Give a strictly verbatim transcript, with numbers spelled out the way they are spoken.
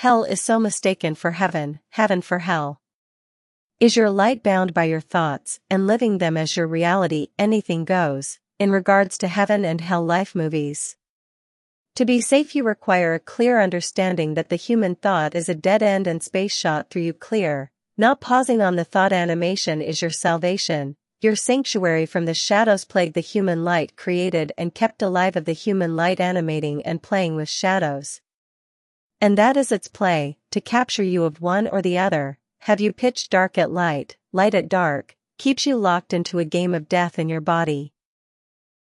Hell is so mistaken for heaven, heaven for hell. Is your light bound by your thoughts and living them as your reality? Anything goes, in regards to heaven and hell life movies. To be safe you require a clear understanding that the human thought is a dead end and space shot through you clear. Not pausing on the thought animation is your salvation, your sanctuary from the shadows plague the human light created and kept alive of the human light animating and playing with shadows. And that is its play, to capture you of one or the other, have you pitch dark at light, light at dark, keeps you locked into a game of death in your body.